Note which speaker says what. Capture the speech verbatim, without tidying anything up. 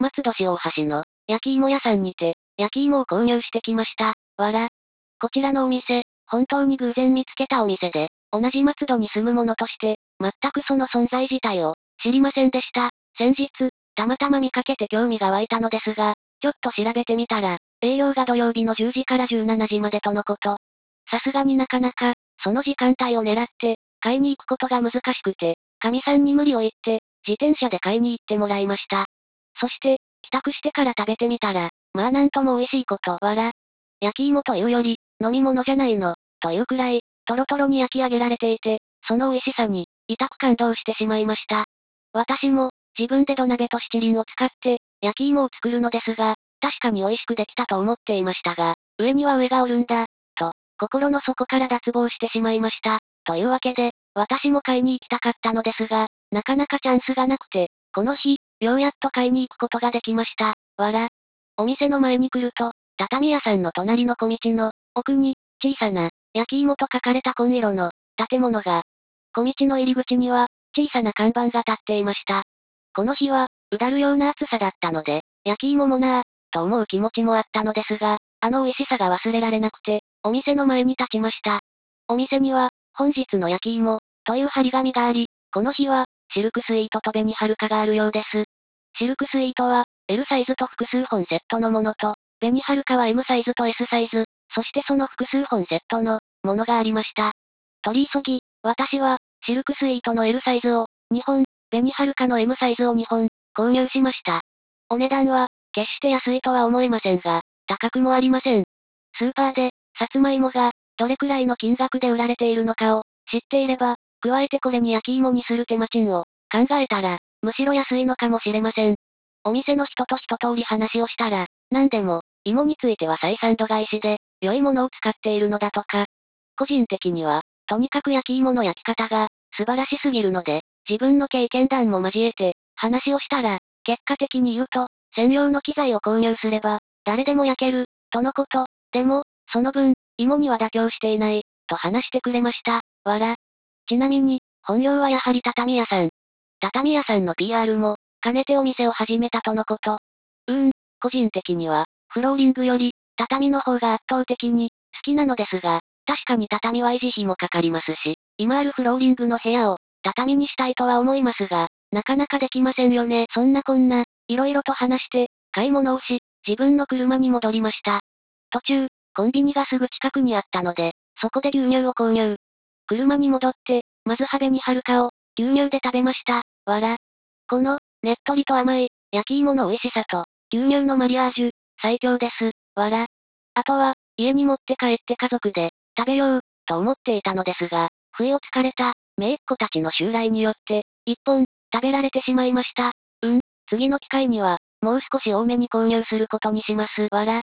Speaker 1: 松戸市大橋の、焼き芋屋さんにて、焼き芋を購入してきました。わら。こちらのお店、本当に偶然見つけたお店で、同じ松戸に住む者として、全くその存在自体を、知りませんでした。先日、たまたま見かけて興味が湧いたのですが、ちょっと調べてみたら、営業が土曜日のじゅうじからじゅうしちじまでとのこと。さすがになかなか、その時間帯を狙って、買いに行くことが難しくて、神さんに無理を言って、自転車で買いに行ってもらいました。そして、帰宅してから食べてみたら、まあなんとも美味しいこと、わら。焼き芋というより、飲み物じゃないの、というくらい、トロトロに焼き上げられていて、その美味しさに、痛く感動してしまいました。私も、自分で土鍋と七輪を使って、焼き芋を作るのですが、確かに美味しくできたと思っていましたが、上には上がおるんだ、と、心の底から脱帽してしまいました。というわけで、私も買いに行きたかったのですが、なかなかチャンスがなくて、この日、ようやっと買いに行くことができました。わら。お店の前に来ると、畳屋さんの隣の小道の、奥に、小さな、焼き芋と書かれた紺色の、建物が。小道の入り口には、小さな看板が立っていました。この日は、うだるような暑さだったので、焼き芋もなぁ、と思う気持ちもあったのですが、あの美味しさが忘れられなくて、お店の前に立ちました。お店には、本日の焼き芋、という張り紙があり、この日は、シルクスイートと紅はるかがあるようです。シルクスイートは、L サイズと複数本セットのものと、紅はるかは M サイズと S サイズ、そしてその複数本セットの、ものがありました。取り急ぎ、私は、シルクスイートの L サイズを、にほん、紅はるかの M サイズをにほん、購入しました。お値段は、決して安いとは思えませんが、高くもありません。スーパーで、さつまいもが、どれくらいの金額で売られているのかを、知っていれば、加えてこれに焼き芋にする手間賃を、考えたら、むしろ安いのかもしれません。お店の人と一通り話をしたら、何でも、芋については採算度外視で、良いものを使っているのだとか。個人的には、とにかく焼き芋の焼き方が、素晴らしすぎるので、自分の経験談も交えて、話をしたら、結果的に言うと、専用の機材を購入すれば、誰でも焼ける、とのこと。でも、その分、芋には妥協していない、と話してくれました。わら。ちなみに、本業はやはり畳屋さん。畳屋さんの ピーアール も、兼ねてお店を始めたとのこと。うーん、個人的には、フローリングより、畳の方が圧倒的に、好きなのですが、確かに畳は維持費もかかりますし、今あるフローリングの部屋を、畳にしたいとは思いますが、なかなかできませんよね。そんなこんな、いろいろと話して、買い物をし、自分の車に戻りました。途中、コンビニがすぐ近くにあったので、そこで牛乳を購入。車に戻って、まずは紅はるかを、牛乳で食べました。わら。この、ねっとりと甘い、焼き芋の美味しさと、牛乳のマリアージュ、最強です。わら。あとは、家に持って帰って家族で、食べよう、と思っていたのですが、不意をつかれた、姪っ子たちの襲来によって、一本、食べられてしまいました。うん、次の機会には、もう少し多めに購入することにします。わら。